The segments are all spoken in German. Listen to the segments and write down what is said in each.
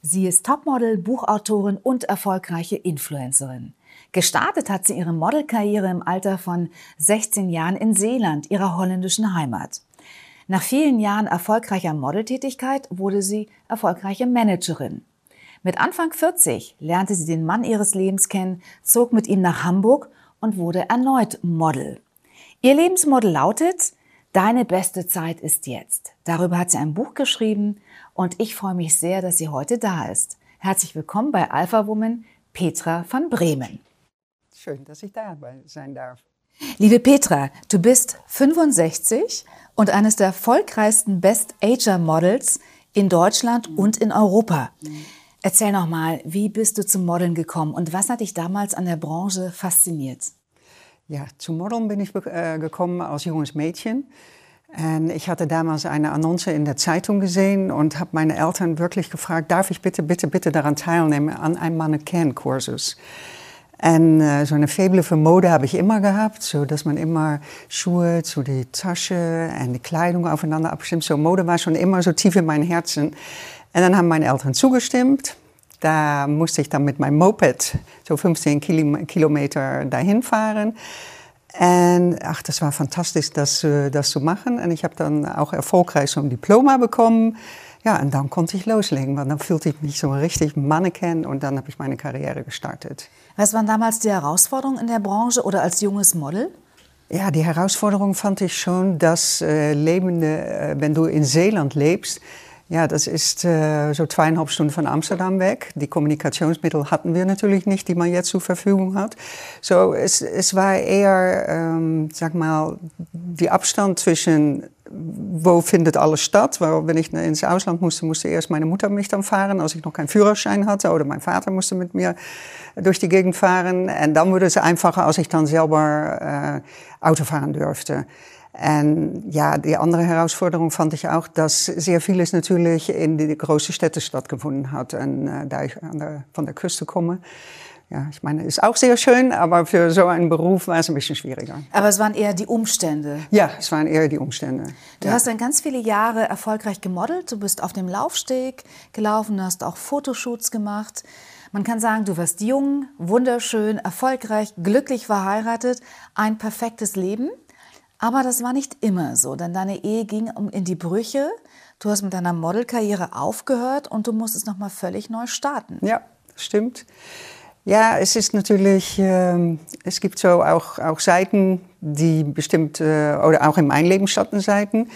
Sie ist Topmodel, Buchautorin und erfolgreiche Influencerin. Gestartet hat sie ihre Modelkarriere im Alter von 16 Jahren in Zeeland, ihrer holländischen Heimat. Nach vielen Jahren erfolgreicher Modeltätigkeit wurde sie erfolgreiche Managerin. Mit Anfang 40 lernte sie den Mann ihres Lebens kennen, zog mit ihm nach Hamburg und wurde erneut Model. Ihr Lebensmotto lautet: Deine beste Zeit ist jetzt. Darüber hat sie ein Buch geschrieben und ich freue mich sehr, dass sie heute da ist. Herzlich willkommen bei Alpha Woman, Petra van Bremen. Schön, dass ich da sein darf. Liebe Petra, du bist 65 und eines der erfolgreichsten Best-Ager-Models in Deutschland und in Europa. Erzähl noch mal, wie bist du zum Modeln gekommen und was hat dich damals an der Branche fasziniert? Ja, zum Modeln bin ich gekommen als junges Mädchen. Und ich hatte damals eine Annonce in der Zeitung gesehen und habe meine Eltern wirklich gefragt, darf ich bitte daran teilnehmen an einem Mannequin-Kursus. Und so eine Faible für Mode habe ich immer gehabt, so dass man immer Schuhe zu die Tasche und die Kleidung aufeinander abstimmt. So Mode war schon immer so tief in mein Herzen. Und dann haben meine Eltern zugestimmt. Da musste ich dann mit meinem Moped so 15 Kilometer dahin fahren. Und ach, das war fantastisch, das zu machen. Und ich habe dann auch erfolgreich so ein Diploma bekommen. Ja, und dann konnte ich loslegen, weil dann fühlte ich mich so richtig Mannequin und dann habe ich meine Karriere gestartet. Was waren damals die Herausforderungen in der Branche oder als junges Model? Ja, die Herausforderung fand ich schon, dass wenn du in Zeeland lebst, ja, das ist so 2,5 Stunden von Amsterdam weg. Die Kommunikationsmittel hatten wir natürlich nicht, die man jetzt zur Verfügung hat. So, es war eher, sag mal, die Abstand zwischen, wo findet alles statt? Weil wenn ich ins Ausland musste erst meine Mutter mich dann fahren, als ich noch keinen Führerschein hatte. Oder mein Vater musste mit mir durch die Gegend fahren. Und dann wurde es einfacher, als ich dann selber Auto fahren durfte. En ja, die andere Herausforderung fand ich auch, dass sehr vieles natürlich in die großen Städten stattgefunden hat. Und da ich von der Küste komme, ja, ich meine, ist auch sehr schön, aber für so einen Beruf war es ein bisschen schwieriger. Aber es waren eher die Umstände. Ja, es waren eher die Umstände. Du hast dann ganz viele Jahre erfolgreich gemodelt. Du bist auf dem Laufsteg gelaufen, hast auch Fotoshoots gemacht. Man kann sagen, du warst jung, wunderschön, erfolgreich, glücklich verheiratet, ein perfektes Leben. Aber das war nicht immer so, denn deine Ehe ging in die Brüche. Du hast mit deiner Modelkarriere aufgehört und du musstest nochmal völlig neu starten. Ja, stimmt. Ja, es ist natürlich, es gibt so auch Seiten, die bestimmt, oder auch in meinem Leben Schattenseiten.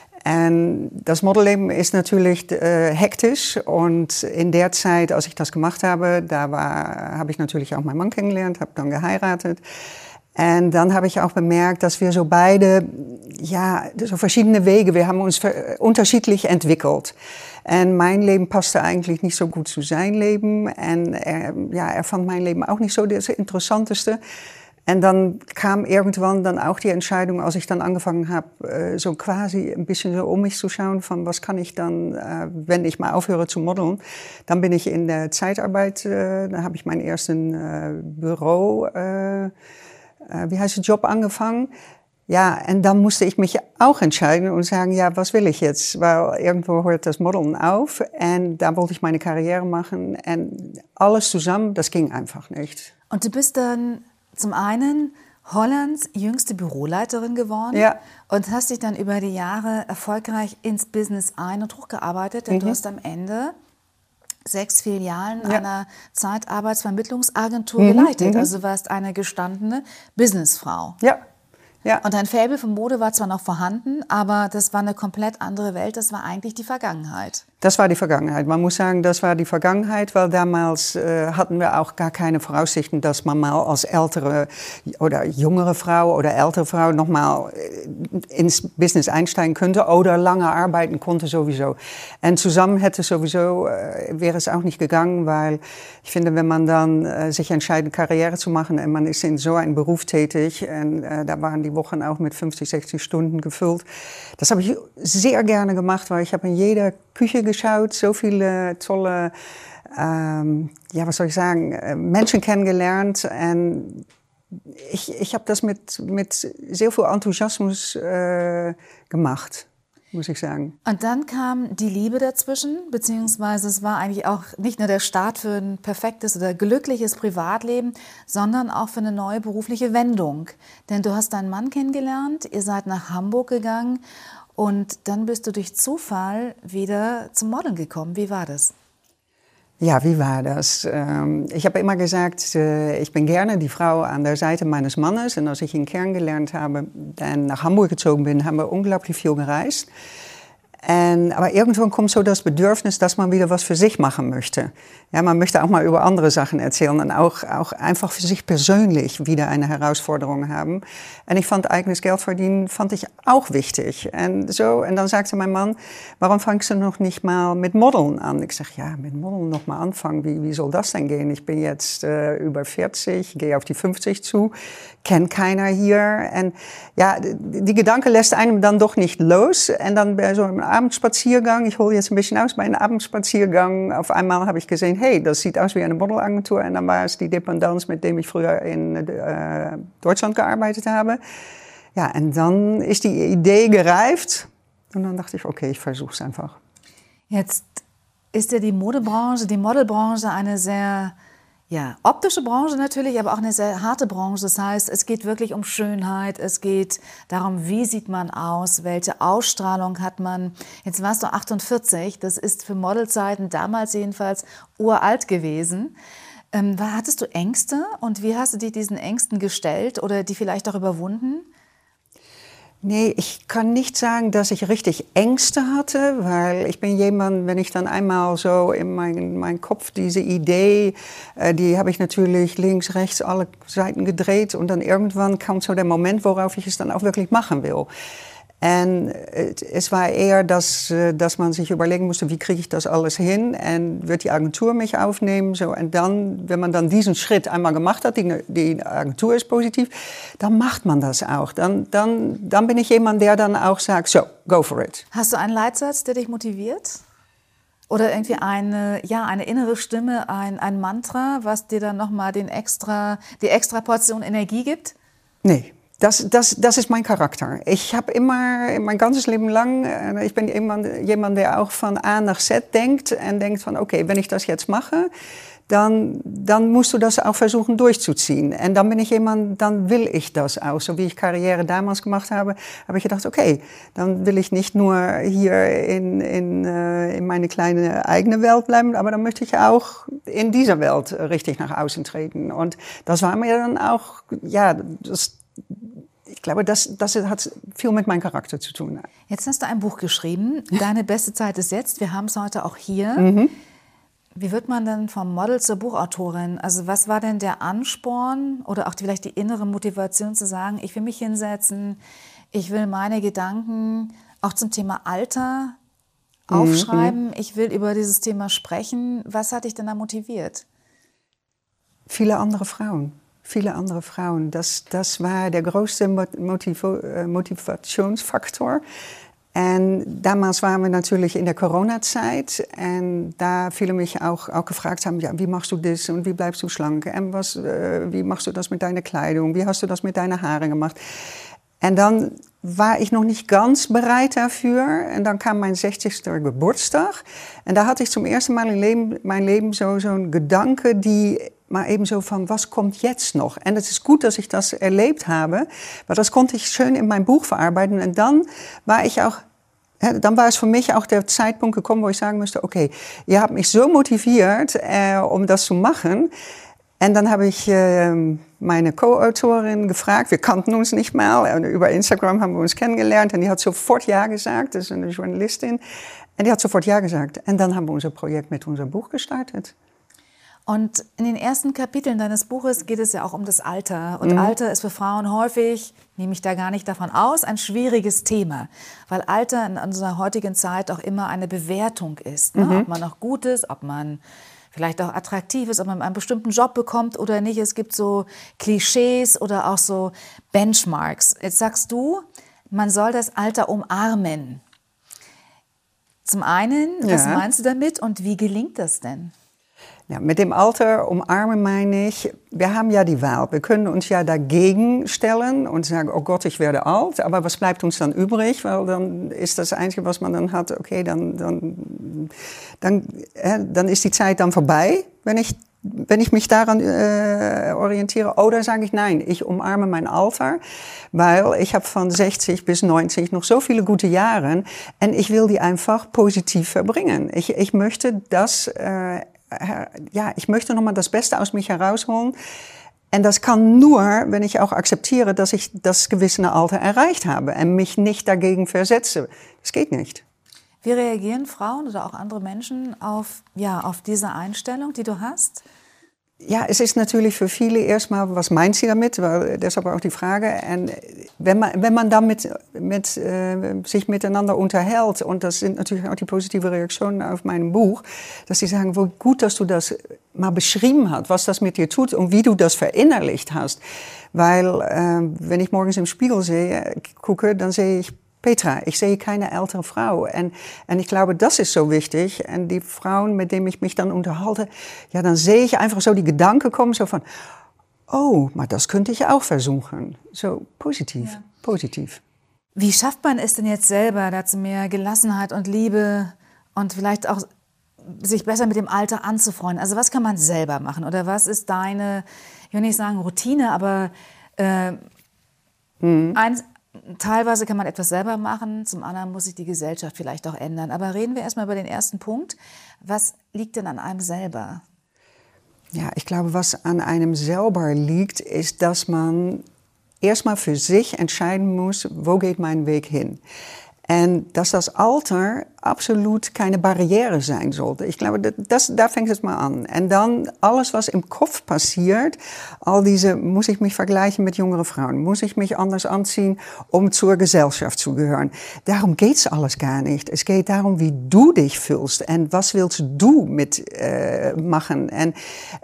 Und das Modelleben ist natürlich hektisch und in der Zeit, als ich das gemacht habe, habe ich natürlich auch meinen Mann kennengelernt, habe dann geheiratet. Und dann habe ich auch bemerkt, dass wir so beide, ja, so verschiedene Wege, wir haben uns unterschiedlich entwickelt. Und mein Leben passte eigentlich nicht so gut zu sein Leben. Und er fand mein Leben auch nicht so das Interessanteste. Und dann kam irgendwann dann auch die Entscheidung, als ich dann angefangen habe, so quasi ein bisschen so um mich zu schauen, von was kann ich dann, wenn ich mal aufhöre zu modeln. Dann bin ich in der Zeitarbeit, da habe ich meinen ersten Büro, Job angefangen. Ja, und dann musste ich mich auch entscheiden und sagen, ja, was will ich jetzt? Weil irgendwo hört das Modeln auf und da wollte ich meine Karriere machen und alles zusammen, das ging einfach nicht. Und du bist dann zum einen Hollands jüngste Büroleiterin geworden, ja, und hast dich dann über die Jahre erfolgreich ins Business ein- und hochgearbeitet, denn du hast am Ende 6 Filialen einer Zeitarbeitsvermittlungsagentur geleitet. Also du warst eine gestandene Businessfrau. Ja. Ja. Und dein Faible für Mode war zwar noch vorhanden, aber das war eine komplett andere Welt. Das war eigentlich die Vergangenheit. Das war die Vergangenheit. Man muss sagen, das war die Vergangenheit, weil damals hatten wir auch gar keine Voraussichten, dass man mal als ältere oder jüngere Frau oder ältere Frau nochmal ins Business einsteigen könnte oder lange arbeiten konnte sowieso. Und zusammen wäre es auch nicht gegangen, weil ich finde, wenn man dann sich entscheidet, Karriere zu machen und man ist in so einem Beruf tätig und da waren die Wochen auch mit 50, 60 Stunden gefüllt. Das habe ich sehr gerne gemacht, weil ich habe in jeder Küche geschaut, so viele tolle, Menschen kennengelernt. Und ich habe das mit sehr viel Enthusiasmus gemacht. muss ich sagen. Und dann kam die Liebe dazwischen, beziehungsweise es war eigentlich auch nicht nur der Start für ein perfektes oder glückliches Privatleben, sondern auch für eine neue berufliche Wendung. Denn du hast deinen Mann kennengelernt, ihr seid nach Hamburg gegangen und dann bist du durch Zufall wieder zum Modeln gekommen. Wie war das? Ja, wie war das? Ich habe immer gesagt, ich bin gerne die Frau an der Seite meines Mannes. Und als ich ihn kennengelernt habe, dann nach Hamburg gezogen bin, haben wir unglaublich viel gereist. Aber irgendwann kommt so das Bedürfnis, dass man wieder was für sich machen möchte. Ja, man möchte auch mal über andere Sachen erzählen und auch einfach für sich persönlich wieder eine Herausforderung haben. Und ich fand eigenes Geld verdienen, fand ich auch wichtig. Und dann sagte mein Mann, warum fangst du noch nicht mal mit Modeln an? Ich sag, ja, mit Modeln noch mal anfangen, wie soll das denn gehen? Ich bin jetzt über 40, gehe auf die 50 zu, kennt keiner hier. Und ja, die Gedanke lässt einem dann doch nicht los. Und dann bei so einem Abendspaziergang, ich hole jetzt ein bisschen aus, bei einem Abendspaziergang, auf einmal habe ich gesehen, hey, das sieht aus wie eine Modelagentur. Und dann war es die Dependance, mit dem ich früher in Deutschland gearbeitet habe. Ja, und dann ist die Idee gereift. Und dann dachte ich, okay, ich versuche es einfach. Jetzt ist ja die Modebranche, die Modelbranche eine sehr optische Branche natürlich, aber auch eine sehr harte Branche. Das heißt, es geht wirklich um Schönheit, es geht darum, wie sieht man aus, welche Ausstrahlung hat man. Jetzt warst du 48, das ist für Modelzeiten damals jedenfalls uralt gewesen. Hattest du Ängste und wie hast du dich diesen Ängsten gestellt oder die vielleicht auch überwunden? Nee, ich kann nicht sagen, dass ich richtig Ängste hatte, weil ich bin jemand, wenn ich dann einmal so in mein Kopf diese Idee, die habe ich natürlich links, rechts, alle Seiten gedreht und dann irgendwann kam so der Moment, worauf ich es dann auch wirklich machen will. Und es war eher, dass man sich überlegen musste, wie kriege ich das alles hin? Und wird die Agentur mich aufnehmen? So, und dann, wenn man dann diesen Schritt einmal gemacht hat, die Agentur ist positiv, dann macht man das auch. Dann bin ich jemand, der dann auch sagt, so, go for it. Hast du einen Leitsatz, der dich motiviert? Oder irgendwie eine innere Stimme, ein Mantra, was dir dann nochmal die extra Portion Energie gibt? Nee. Das ist mein Charakter. Ich habe immer, mein ganzes Leben lang, ich bin jemand, der auch von A nach Z denkt und denkt von, okay, wenn ich das jetzt mache, dann musst du das auch versuchen durchzuziehen. Und dann bin ich jemand, dann will ich das auch. So wie ich Karriere damals gemacht habe ich gedacht, okay, dann will ich nicht nur hier in meine kleine eigene Welt bleiben, aber dann möchte ich auch in dieser Welt richtig nach außen treten. Und das war mir dann auch, ich glaube, das hat viel mit meinem Charakter zu tun. Jetzt hast du ein Buch geschrieben, Deine beste Zeit ist jetzt. Wir haben es heute auch hier. Mhm. Wie wird man denn vom Model zur Buchautorin? Also was war denn der Ansporn oder auch vielleicht die innere Motivation zu sagen, ich will mich hinsetzen, ich will meine Gedanken auch zum Thema Alter aufschreiben, ich will über dieses Thema sprechen. Was hat dich denn da motiviert? Viele andere Frauen. Das war der größte Motivationsfaktor. Und damals waren wir natürlich in der Corona-Zeit. Und da viele mich auch gefragt haben, ja, wie machst du das und wie bleibst du schlank? Und wie machst du das mit deiner Kleidung? Wie hast du das mit deinen Haaren gemacht? Und dann war ich noch nicht ganz bereit dafür. Und dann kam mein 60. Geburtstag. Und da hatte ich zum ersten Mal in mein Leben zo'n Gedanke, die maar eben so van, was kommt jetzt noch? En het is gut, dass ich das erlebt habe, weil das konnte ich schön in mein Buch verarbeiten. Und dann war es für mich auch der Zeitpunkt gekommen, wo ich sagen musste, okay, ihr habt mich so motiviert, um das zu machen. Und dann habe ich meine Co-Autorin gefragt, wir kannten uns nicht mal, über Instagram haben wir uns kennengelernt und die hat sofort ja gesagt, das ist eine Journalistin, und die hat sofort ja gesagt. Und dann haben wir unser Projekt mit unserem Buch gestartet. Und in den ersten Kapiteln deines Buches geht es ja auch um das Alter. Und Alter ist für Frauen häufig, nehme ich da gar nicht davon aus, ein schwieriges Thema. Weil Alter in unserer heutigen Zeit auch immer eine Bewertung ist. Ne? Ob man noch gut ist, ob man vielleicht auch attraktiv ist, ob man einen bestimmten Job bekommt oder nicht. Es gibt so Klischees oder auch so Benchmarks. Jetzt sagst du, man soll das Alter umarmen. Zum einen, was meinst du damit und wie gelingt das denn? Ja, mit dem Alter umarmen meine ich, wir haben ja die Wahl. Wir können uns ja dagegen stellen und sagen, oh Gott, ich werde alt. Aber was bleibt uns dann übrig? Weil dann ist das Einzige, was man dann hat, okay, dann ist die Zeit dann vorbei, wenn ich mich daran orientiere. Oder sage ich, nein, ich umarme mein Alter, weil ich habe von 60 bis 90 noch so viele gute Jahre und ich will die einfach positiv verbringen. Ich möchte das... ich möchte nochmal das Beste aus mich herausholen. Und das kann nur, wenn ich auch akzeptiere, dass ich das gewisse Alter erreicht habe und mich nicht dagegen versetze. Das geht nicht. Wie reagieren Frauen oder auch andere Menschen auf diese Einstellung, die du hast? Ja, es ist natürlich für viele erstmal, was meint sie damit? Weil deshalb auch die Frage. Und wenn man damit sich miteinander unterhält, und das sind natürlich auch die positiven Reaktionen auf mein Buch, dass sie sagen, wo gut, dass du das mal beschrieben hast, was das mit dir tut und wie du das verinnerlicht hast. Weil wenn ich morgens im Spiegel gucke, dann sehe ich Petra, ich sehe keine ältere Frau. Und ich glaube, das ist so wichtig. Und die Frauen, mit denen ich mich dann unterhalte, ja, dann sehe ich einfach so die Gedanken kommen, so von, oh, maar das könnte ich auch versuchen. So positiv, positiv. Wie schafft man es denn jetzt selber, dazu mehr Gelassenheit und Liebe und vielleicht auch sich besser mit dem Alter anzufreunden? Also was kann man selber machen? Oder was ist deine, ich will nicht sagen Routine, aber teilweise kann man etwas selber machen, zum anderen muss sich die Gesellschaft vielleicht auch ändern. Aber reden wir erstmal über den ersten Punkt. Was liegt denn an einem selber? Ja, ich glaube, was an einem selber liegt, ist, dass man erstmal für sich entscheiden muss, wo geht mein Weg hin? Und dass das Alter absolut keine Barriere sein sollte. Ich glaube, da fängt es mal an. Und dann alles, was im Kopf passiert, muss ich mich vergleichen mit jüngeren Frauen? Muss ich mich anders anziehen, um zur Gesellschaft zu gehören? Darum geht's alles gar nicht. Es geht darum, wie du dich fühlst und was willst du machen. Und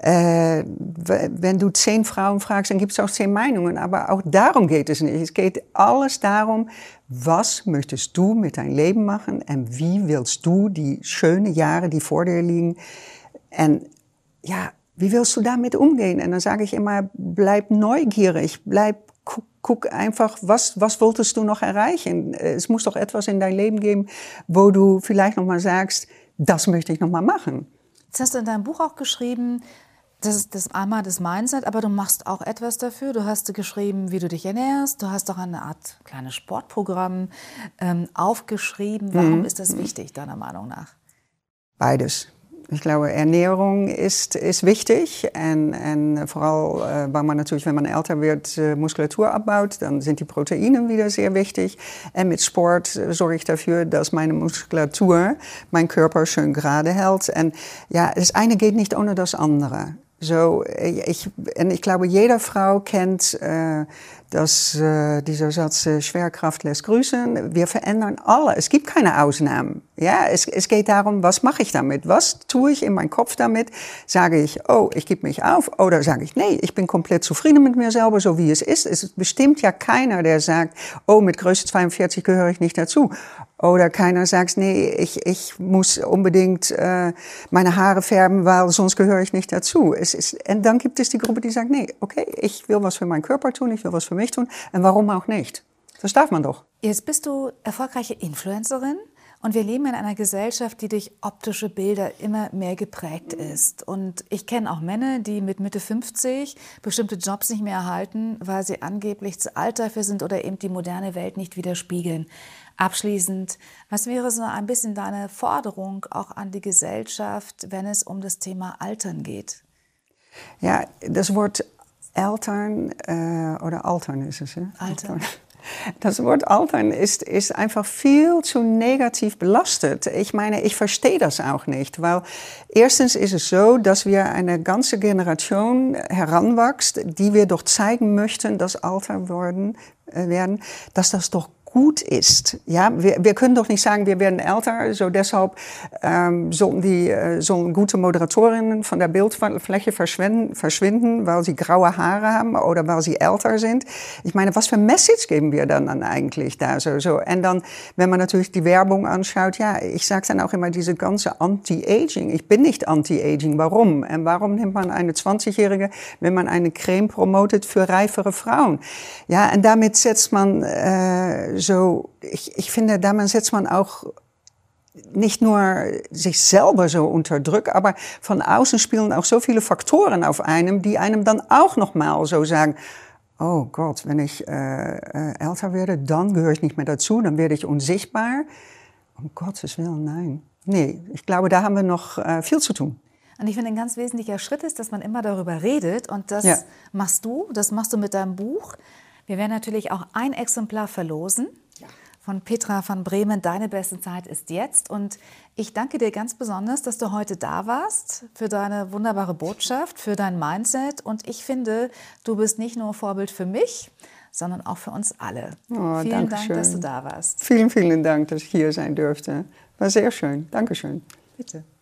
wenn du 10 Frauen fragst, dann gibt's auch 10 Meinungen. Aber auch darum geht es nicht. Es geht alles darum, was möchtest du mit deinem Leben machen und wie willst du die schönen Jahre, die vor dir liegen, und ja, wie willst du damit umgehen? Und dann sage ich immer, bleib neugierig, guck einfach, was wolltest du noch erreichen? Es muss doch etwas in dein Leben geben, wo du vielleicht noch mal sagst, das möchte ich noch mal machen. Jetzt hast du in deinem Buch auch geschrieben, das ist das einmal das Mindset, aber du machst auch etwas dafür. Du hast geschrieben, wie du dich ernährst. Du hast auch eine Art kleines Sportprogramm aufgeschrieben. Warum ist das wichtig, deiner Meinung nach? Beides. Ich glaube, Ernährung ist wichtig und vor allem, weil man natürlich, wenn man älter wird, Muskulatur abbaut, dann sind die Proteine wieder sehr wichtig. Und mit Sport sorge ich dafür, dass meine Muskulatur, mein Körper schön gerade hält. Und ja, das eine geht nicht ohne das andere. Ich glaube, jede Frau kennt dieser Satz, Schwerkraft lässt grüßen. Wir verändern alle. Es gibt keine Ausnahmen. Ja, es geht darum, was mache ich damit? Was tue ich in meinem Kopf damit? Sage ich, oh, ich gebe mich auf? Oder sage ich, nee, ich bin komplett zufrieden mit mir selber, so wie es ist. Es ist bestimmt ja keiner, der sagt, oh, mit Größe 42 gehöre ich nicht dazu. Oder keiner sagt, nee, ich muss unbedingt meine Haare färben, weil sonst gehöre ich nicht dazu. Und dann gibt es die Gruppe, die sagt, nee, okay, ich will was für meinen Körper tun, ich will was für mich tun. Und warum auch nicht? Das darf man doch. Jetzt bist du erfolgreiche Influencerin und wir leben in einer Gesellschaft, die durch optische Bilder immer mehr geprägt ist. Und ich kenne auch Männer, die mit Mitte 50 bestimmte Jobs nicht mehr erhalten, weil sie angeblich zu alt dafür sind oder eben die moderne Welt nicht widerspiegeln. Abschließend, was wäre so ein bisschen deine Forderung auch an die Gesellschaft, wenn es um das Thema Altern geht? Ja, das Wort Altern oder Altern ist es. Altern. Das Wort Altern ist einfach viel zu negativ belastet. Ich meine, ich verstehe das auch nicht, weil erstens ist es so, dass wir eine ganze Generation heranwächst, die wir doch zeigen möchten, dass Alter werden, dass das doch gut ist. Ja, wir können doch nicht sagen, wir werden älter, so deshalb sollen gute Moderatorinnen von der Bildfläche verschwinden, weil sie graue Haare haben oder weil sie älter sind. Ich meine, was für ein Message geben wir dann eigentlich da? So. Und dann, wenn man natürlich die Werbung anschaut, ja, ich sage dann auch immer diese ganze Anti-Aging. Ich bin nicht Anti-Aging. Warum? Und warum nimmt man eine 20-Jährige, wenn man eine Creme promotet für reifere Frauen? Ja, und damit setzt man ich finde, damit setzt man auch nicht nur sich selber so unter Druck, aber von außen spielen auch so viele Faktoren auf einem, die einem dann auch nochmal so sagen, oh Gott, wenn ich älter werde, dann gehöre ich nicht mehr dazu, dann werde ich unsichtbar. Um Gottes Willen, nein. Nee, ich glaube, da haben wir noch viel zu tun. Und ich finde, ein ganz wesentlicher Schritt ist, dass man immer darüber redet. Und das machst du mit deinem Buch. Wir werden natürlich auch ein Exemplar verlosen von Petra van Bremen. Deine beste Zeit ist jetzt. Und ich danke dir ganz besonders, dass du heute da warst, für deine wunderbare Botschaft, für dein Mindset. Und ich finde, du bist nicht nur Vorbild für mich, sondern auch für uns alle. Oh, vielen Dank, dass du da warst. Vielen, vielen Dank, dass ich hier sein durfte. War sehr schön. Dankeschön. Bitte.